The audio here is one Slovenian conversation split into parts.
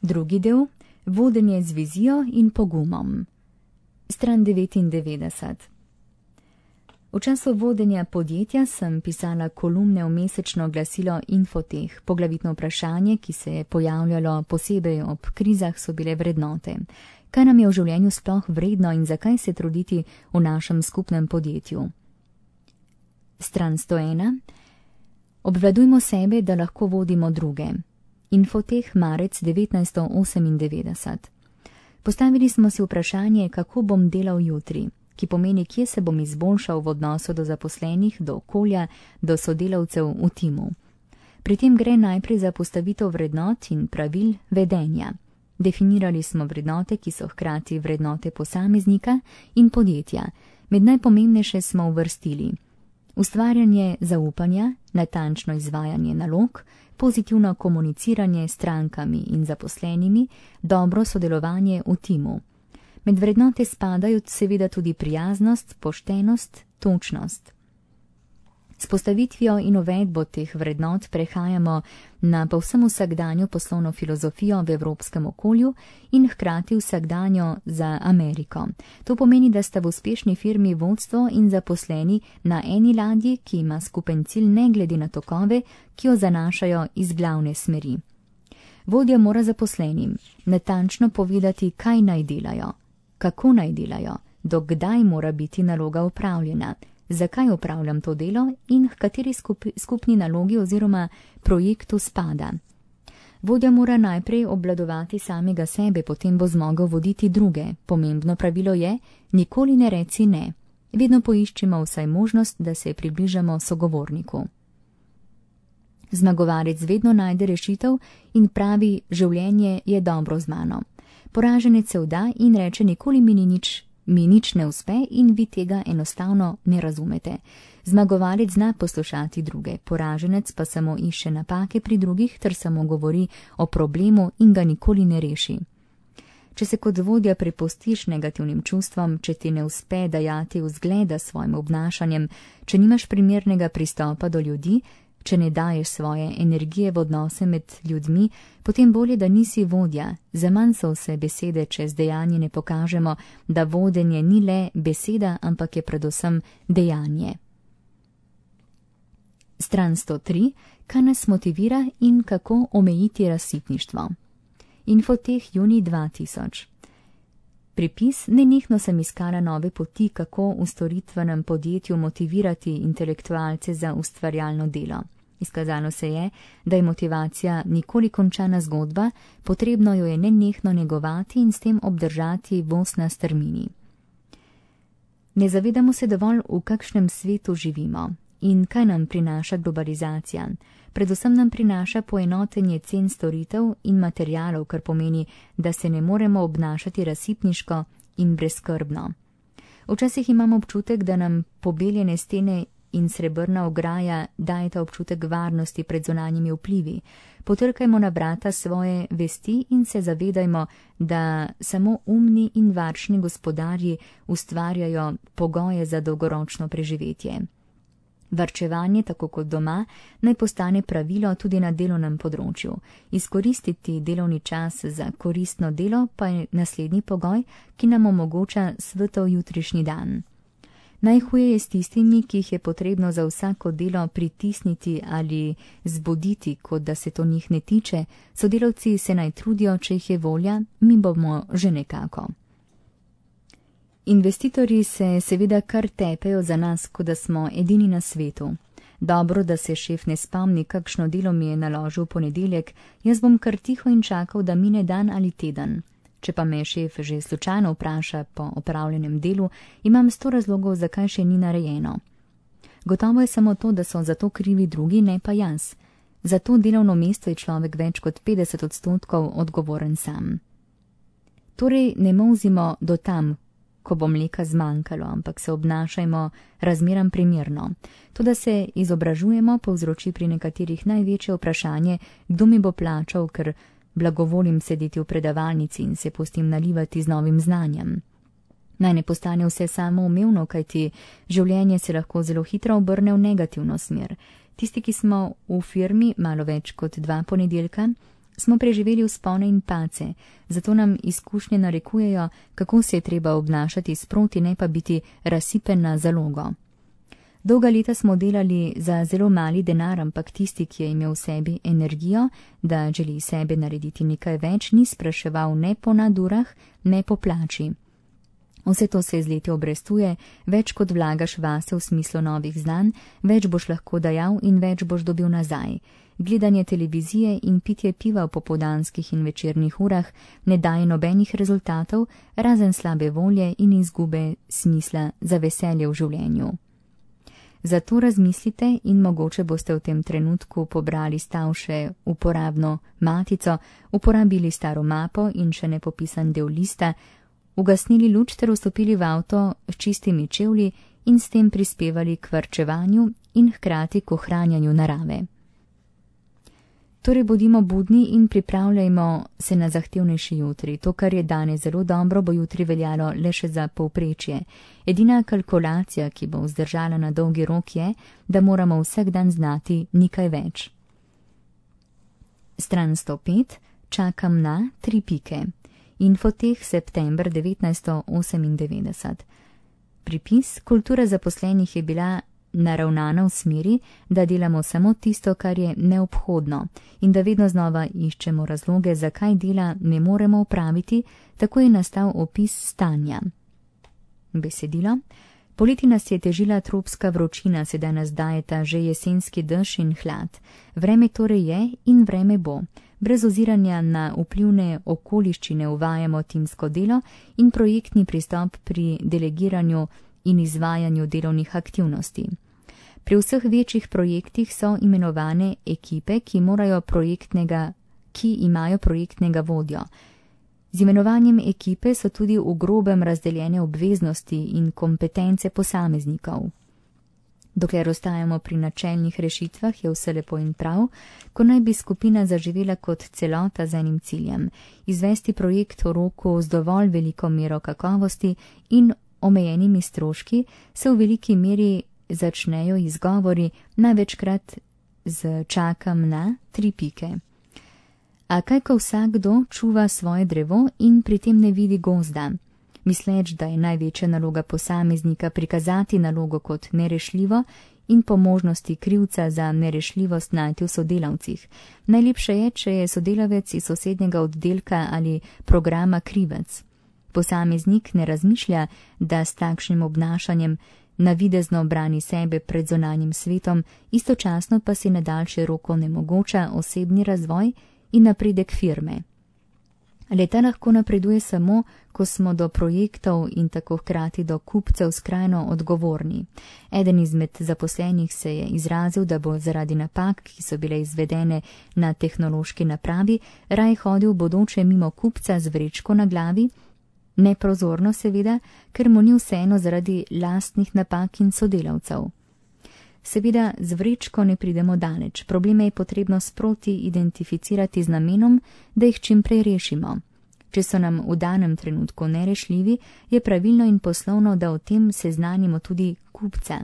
Drugi del, vodenje z vizijo in pogumom. Stran 99. V času vodenja podjetja sem pisala kolumne v mesečno glasilo Infoteh. Poglavitno vprašanje, ki se je pojavljalo posebej ob krizah, so bile vrednote. Kaj nam je v življenju sploh vredno in zakaj se truditi v našem skupnem podjetju? Stran 101. Obvladujmo sebe, da lahko vodimo druge. Infoteh marec 1998. Postavili smo si vprašanje, kako bom delal jutri, ki pomeni, kje se bom izboljšal v odnosu do zaposlenih, do okolja, do sodelavcev v timu. Pri tem gre najprej za postavitev vrednot in pravil vedenja. Definirali smo vrednote, ki so hkrati vrednote posameznika in podjetja. Med najpomembnejše smo uvrstili ustvarjanje zaupanja, natančno izvajanje nalog, pozitivno komuniciranje s strankami in zaposlenimi, dobro sodelovanje v timu. Med vrednote spadajo seveda tudi prijaznost, poštenost, točnost. S postavitvijo in uvedbo teh vrednot prehajamo na povsem vsakdanjo poslovno filozofijo v evropskem okolju in hkrati vsakdanjo za Ameriko. To pomeni, da sta v uspešni firmi vodstvo in zaposleni na eni ladji, ki ima skupen cilj ne glede na tokove, ki jo zanašajo iz glavne smeri. Vodja mora zaposlenim natančno povedati, kaj naj delajo, kako naj delajo, do kdaj mora biti naloga opravljena, zakaj opravljam to delo in h kateri skupni nalogi oziroma projektu spada. Vodja mora najprej obvladovati samega sebe, potem bo zmogel voditi druge. Pomembno pravilo je, nikoli ne reci ne. Vedno poiščimo vsaj možnost, da se približamo sogovorniku. Zmagovalec vedno najde rešitev in pravi, življenje je dobro z mano. Poraženec se vda in reče, nikoli mi nič ne uspe in vi tega enostavno ne razumete. Zmagovalec zna poslušati druge, poraženec pa samo išče napake pri drugih ter samo govori o problemu in ga nikoli ne reši. Če se kot vodja prepustiš negativnim čustvom, če ti ne uspe dajati vzgleda s svojim obnašanjem, če nimaš primernega pristopa do ljudi, če ne daješ svoje energije v odnose med ljudmi, potem bolje, da nisi vodja. Zaman so vse besede, če z dejanji ne pokažemo, da vodenje ni le beseda, ampak je predvsem dejanje. Stran 103. Kaj nas motivira in kako omejiti razsipništvo? Infoteh junij 2000. Pripis, nenehno sem iskala nove poti, kako v storitvenem podjetju motivirati intelektualce za ustvarjalno delo. Izkazalo se je, da je motivacija nikoli končana zgodba, potrebno jo je nenehno negovati in s tem obdržati voz na strmini. Ne zavedamo se dovolj, v kakšnem svetu živimo in kaj nam prinaša globalizacija. Predvsem nam prinaša poenotenje cen storitev in materialov, kar pomeni, da se ne moremo obnašati razsipniško in brezskrbno. Včasih imamo občutek, da nam pobeljene stene in srebrna ograja dajeta občutek varnosti pred zunanjimi vplivi. Potrkajmo na vrata svoje vesti in se zavedajmo, da samo umni in varčni gospodarji ustvarjajo pogoje za dolgoročno preživetje. Varčevanje, tako kot doma, naj postane pravilo tudi na delovnem področju. Izkoristiti delovni čas za koristno delo pa je naslednji pogoj, ki nam omogoča svetov jutrišnji dan. Najhuje je s tistimi, ki jih je potrebno za vsako delo pritisniti ali zbuditi, kot da se to njih ne tiče. Sodelavci se naj trudijo, če jih je volja, mi bomo že nekako. Investitorji se seveda kar tepejo za nas, kot da smo edini na svetu. Dobro, da se šef ne spomni, kakšno delo mi je naložil v ponedeljek, jaz bom kar tiho in čakal, da mine dan ali teden. Če pa me šef že slučajno vpraša po opravljenem delu, imam 100 razlogov, zakaj še ni narejeno. Gotovo je samo to, da so za to krivi drugi, ne pa jaz. Za to delovno mesto je človek več kot 50% odgovoren sam. Torej ne molzimo do tam, ko bo mleka zmanjkalo, ampak se obnašajmo razmeram primerno. To, da se izobražujemo, povzroči pri nekaterih največje vprašanje, kdo mi bo plačal, ker blagovolim sedeti v predavalnici in se pustim nalivati z novim znanjem. Naj ne postane vse samoumevno, kajti življenje se lahko zelo hitro obrne v negativno smer. Tisti, ki smo v firmi malo več kot 2 ponedeljka, Smo preživeli vzpone in pace, zato nam izkušnje narekujejo, kako se je treba obnašati sproti, ne pa biti razsipen na zalogo. Dolga leta smo delali za zelo mali denar, ampak tisti, ki je imel v sebi energijo, da želi sebe narediti nekaj več, ni spraševal ne po nadurah, ne po plači. Vse to se z leti obrestuje, več kot vlagaš vase v smislu novih znanj, več boš lahko dajal in več boš dobil nazaj. Gledanje televizije in pitje piva v popoldanskih in večernih urah ne daje nobenih rezultatov, razen slabe volje in izgube smisla za veselje v življenju. Zato razmislite in mogoče boste v tem trenutku pobrali stavše uporabno matico, uporabili staro mapo in še nepopisan del lista, ugasnili luč ter vstopili v avto s čistimi čevlji in s tem prispevali k varčevanju in hkrati k ohranjanju narave. Torej bodimo budni in pripravljajmo se na zahtevnejši jutri. To, kar je danes zelo dobro, bo jutri veljalo le še za povprečje. Edina kalkulacija, ki bo vzdržala na dolgi rok, je, da moramo vsak dan znati nekaj več. Stran 105. Čakam na 3 pike. Infoteh september 1998. Pripis: kultura zaposlenih je bila naravnana v smeri, da delamo samo tisto, kar je neobhodno in da vedno znova iščemo razloge, zakaj dela ne moremo opraviti, tako je nastal opis stanja. Besedilo: poleti nas je težila tropska vročina, sedaj nas dajeta že jesenski dež in hlad. Vreme torej je in vreme bo. Brez oziranja na vplivne okoliščine uvajamo timsko delo in projektni pristop pri delegiranju in izvajanju delovnih aktivnosti. Pri vseh večjih projektih so imenovane ekipe, ki imajo projektnega vodjo. Z imenovanjem ekipe so tudi v grobem razdeljene obveznosti in kompetence posameznikov. Dokler ostajamo pri načelnih rešitvah, je vse lepo in prav, ko naj bi skupina zaživela kot celota z enim ciljem: izvesti projekt v roku z dovolj veliko mero kakovosti in omejenimi stroški, se v veliki meri začnejo izgovori, največkrat z čakam na 3 pike. A kaj, ko vsakdo čuva svoje drevo in pri tem ne vidi gozda? Misleč, da je največja naloga posameznika prikazati nalogo kot nerešljivo in po možnosti krivca za nerešljivost najti v sodelavcih. Najlepše je, če je sodelavec iz sosednjega oddelka ali programa krivec. Posameznik ne razmišlja, da s takšnim obnašanjem navidezno brani sebe pred zunanjim svetom, istočasno pa si na daljši rok onemogoča osebni razvoj in napredek firme. Leta lahko napreduje samo, ko smo do projektov in tako hkrati do kupcev skrajno odgovorni. Eden izmed zaposlenih se je izrazil, da bo zaradi napak, ki so bile izvedene na tehnološki napravi, raj hodil bodoče mimo kupca z vrečko na glavi, neprozorno seveda, ker mu ni vseeno zaradi lastnih napak in sodelavcev. Seveda z vrečko ne pridemo daleč, probleme je potrebno sproti identificirati z namenom, da jih čim prej rešimo. Če so nam v danem trenutku nerešljivi, je pravilno in poslovno, da o tem seznanimo tudi kupca.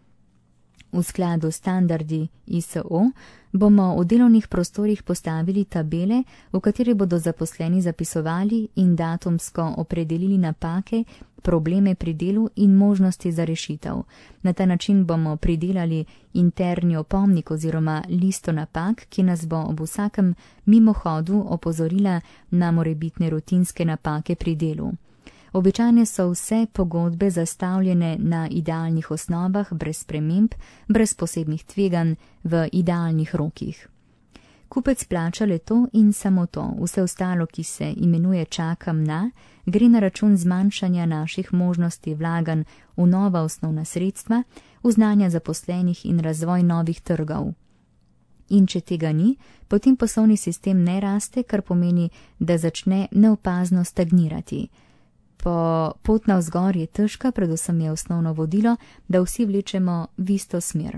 V skladu s standardi ISO bomo v delovnih prostorih postavili tabele, v kateri bodo zaposleni zapisovali in datumsko opredelili napake, probleme pri delu in možnosti za rešitev. Na ta način bomo pridelali interni opomnik oziroma listo napak, ki nas bo ob vsakem mimohodu opozorila na morebitne rutinske napake pri delu. Običajne so vse pogodbe zastavljene na idealnih osnovah, brez sprememb, brez posebnih tveganj, v idealnih rokih. Kupec plača le to in samo to, vse ostalo, ki se imenuje čakam na, gre na račun zmanjšanja naših možnosti vlaganj v nova osnovna sredstva, v znanja zaposlenih in razvoj novih trgov. In če tega ni, potem poslovni sistem ne raste, kar pomeni, da začne neopazno stagnirati. Pot navzgor je težka, predvsem je osnovno vodilo, da vsi vlečemo v isto smer.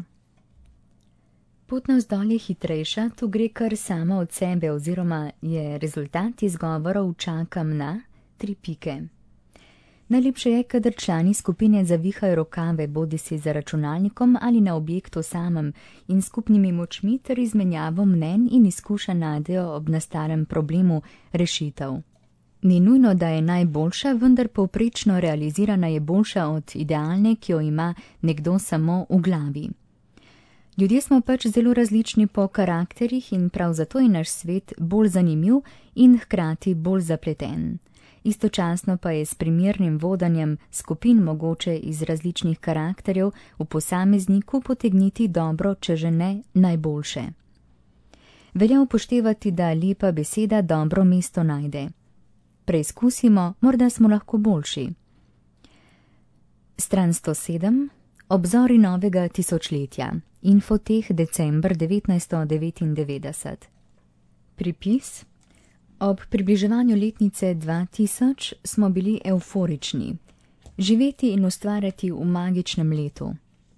Pot navzdol je hitrejša, tu gre kar sama od sebe oziroma je rezultat izgovorov čakam na 3 pike. Najlepše je, kadar člani skupine zavihajo rokave bodisi za računalnikom ali na objektu samem in skupnimi močmi ter izmenjavo mnenj in izkušenj najdejo ob nastalem problemu rešitev. Ni nujno, da je najboljša, vendar povprečno realizirana je boljša od idealne, ki jo ima nekdo samo v glavi. Ljudje smo pač zelo različni po karakterjih in prav zato je naš svet bolj zanimiv in hkrati bolj zapleten. Istočasno pa je s primernim vodenjem skupin mogoče iz različnih karakterjev v posamezniku potegniti dobro, če že ne najboljše. Velja upoštevati, da lepa beseda dobro mesto najde. Preizkusimo, morda smo lahko boljši. Stran 107. Obzori novega tisočletja. Infoteh december 1999. Pripis. Ob približevanju letnice 2000 smo bili evforični. Živeti in ustvarjati v magičnem letu.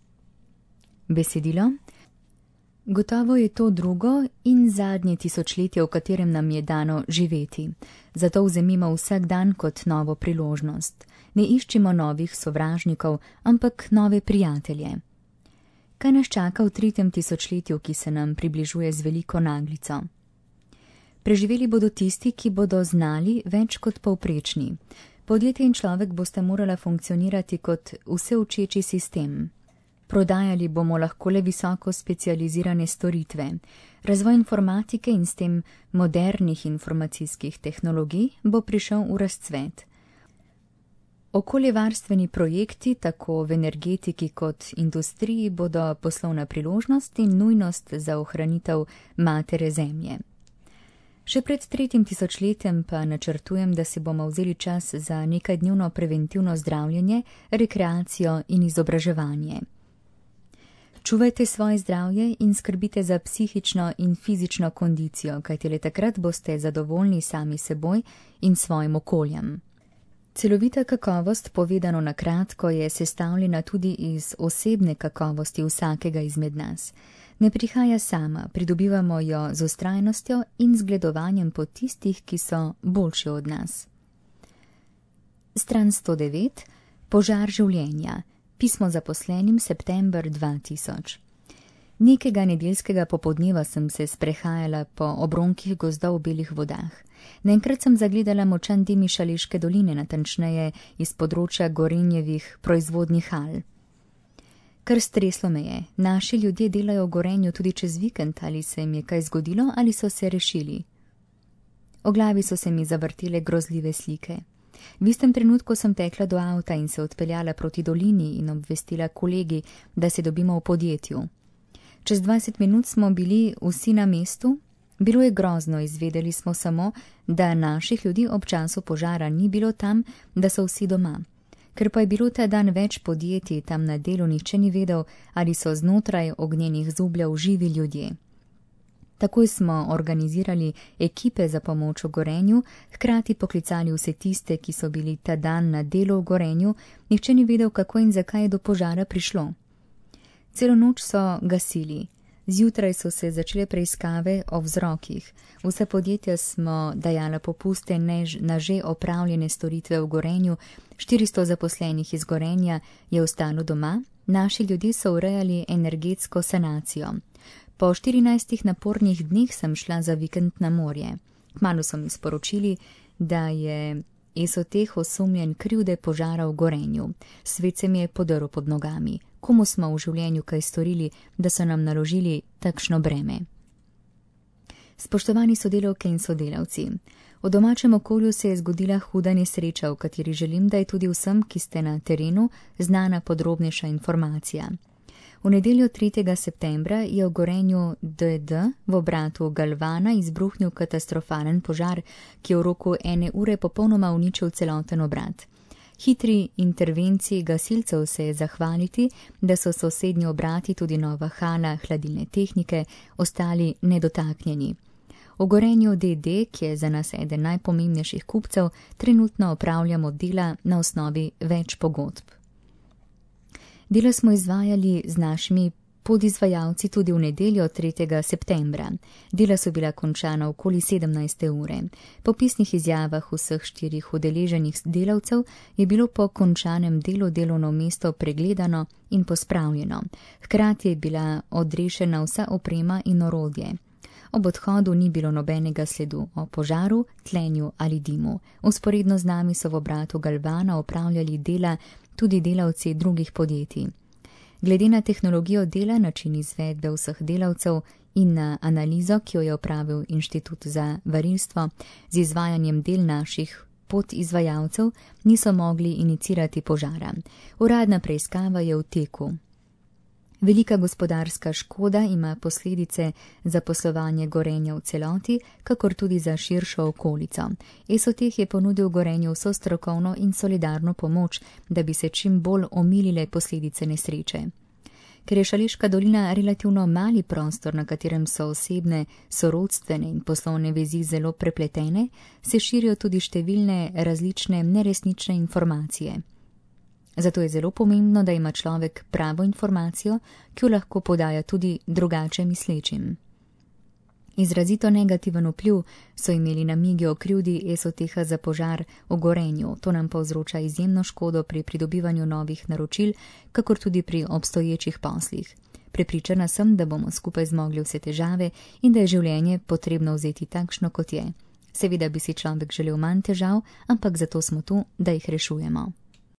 Besedilo. Gotovo je to drugo in zadnje tisočletje, v katerem nam je dano živeti. Zato vzemimo vsak dan kot novo priložnost. Ne iščimo novih sovražnikov, ampak nove prijatelje. Kaj nas čaka v 3. tisočletju, ki se nam približuje z veliko naglico? Preživeli bodo tisti, ki bodo znali več kot povprečni. Podjetje in človek boste morala funkcionirati kot vseučeči sistem. Prodajali bomo lahko le visoko specializirane storitve. Razvoj informatike in s tem modernih informacijskih tehnologij bo prišel v razcvet. Okoljevarstveni projekti, tako v energetiki kot industriji, bodo poslovna priložnost in nujnost za ohranitev matere zemlje. Še pred 3. tisočletjem pa načrtujem, da si bomo vzeli čas za nekajdnevno preventivno zdravljenje, rekreacijo in izobraževanje. Čuvajte svoje zdravje in skrbite za psihično in fizično kondicijo, kajti le takrat boste zadovoljni sami seboj in svojim okoljem. Celovita kakovost, povedano na kratko, je sestavljena tudi iz osebne kakovosti vsakega izmed nas. Ne prihaja sama, pridobivamo jo z vztrajnostjo in zgledovanjem po tistih, ki so boljši od nas. Stran 109. Požar življenja. Pismo zaposlenim september 2000. Nekega nedeljskega popoldneva sem se sprehajala po obronkih gozdov v belih vodah. Naenkrat sem zagledala močan dim iz Šaleške doline, natančneje iz področja Gorenjevih proizvodnih hal. Kar streslo me je. Naši ljudje delajo v Gorenju tudi čez vikend, ali se jim je kaj zgodilo ali so se rešili. O glavi so se mi zavrtele grozljive slike. V istem trenutku sem tekla do avta in se odpeljala proti dolini in obvestila kolegi, da se dobimo v podjetju. Čez 20 minut smo bili vsi na mestu. Bilo je grozno, izvedeli smo samo, da naših ljudi ob času požara ni bilo tam, da so vsi doma. Ker pa je bilo ta dan več podjetij tam na delu, nihče ni vedel, ali so znotraj ognjenih zubljev živi ljudje. Takoj smo organizirali ekipe za pomoč v Gorenju, hkrati poklicali vse tiste, ki so bili ta dan na delu v Gorenju, nihče ni vedel, kako in zakaj je do požara prišlo. Celo noč so gasili. Zjutraj so se začele preiskave o vzrokih. Vse podjetja smo dajala popuste na že opravljene storitve v Gorenju, 400 zaposlenih iz Gorenja je ostalo doma, naši ljudje so urejali energetsko sanacijo. Po 14 napornih dneh sem šla za vikend na morje. Kmalu so mi sporočili, da je Esoteh osumljen krivde požara v Gorenju. Svet se mi je podrl pod nogami. Komu smo v življenju kaj storili, da so nam naložili takšno breme? Spoštovani sodelavke in sodelavci, v domačem okolju se je zgodila huda nesreča, v kateri želim, da je tudi vsem, ki ste na terenu, znana podrobnejša informacija. V nedeljo 3. septembra je v Gorenju DD v obratu Galvana izbruhnil katastrofalen požar, ki je v roku 1 ure popolnoma uničil celoten obrat. Hitri intervenciji gasilcev se je zahvaliti, da so sosednji obrati, tudi nova hala hladilne tehnike, ostali nedotaknjeni. V Gorenju DD, ki je za nas eden najpomembnejših kupcev, trenutno opravljamo dela na osnovi več pogodb. Dela smo izvajali z našimi podizvajalci tudi v nedeljo 3. septembra. Dela so bila končana okoli 17. ure. Po pisnih izjavah vseh 4 udeleženih delavcev je bilo po končanem delu delovno mesto pregledano in pospravljeno. Hkrati je bila odrešena vsa oprema in orodje. Ob odhodu ni bilo nobenega sledu o požaru, tlenju ali dimu. Vzporedno z nami so v obratu galvana opravljali dela tudi delavci drugih podjetij. Glede na tehnologijo dela, način izvedbe vseh delavcev in na analizo, ki jo je opravil Inštitut za varilstvo, z izvajanjem del naših podizvajalcev niso mogli inicirati požara. Uradna preiskava je v teku. Velika gospodarska škoda ima posledice za poslovanje Gorenja v celoti, kakor tudi za širšo okolico. Esoteh je ponudil Gorenju vso strokovno in solidarno pomoč, da bi se čim bolj omilile posledice nesreče. Ker je Šaleška dolina relativno mali prostor, na katerem so osebne, sorodstvene in poslovne vezi zelo prepletene, se širijo tudi številne različne neresnične informacije. Zato je zelo pomembno, da ima človek pravo informacijo, ki jo lahko podaja tudi drugače mislečim. Izrazito negativen vpliv so imeli namigi o krivdi Esoteha za požar v Gorenju. To nam povzroča izjemno škodo pri pridobivanju novih naročil, kakor tudi pri obstoječih poslih. Prepričana sem, da bomo skupaj zmogli vse težave in da je življenje potrebno vzeti takšno, kot je. Seveda bi si človek želel manj težav, ampak zato smo tu, da jih rešujemo.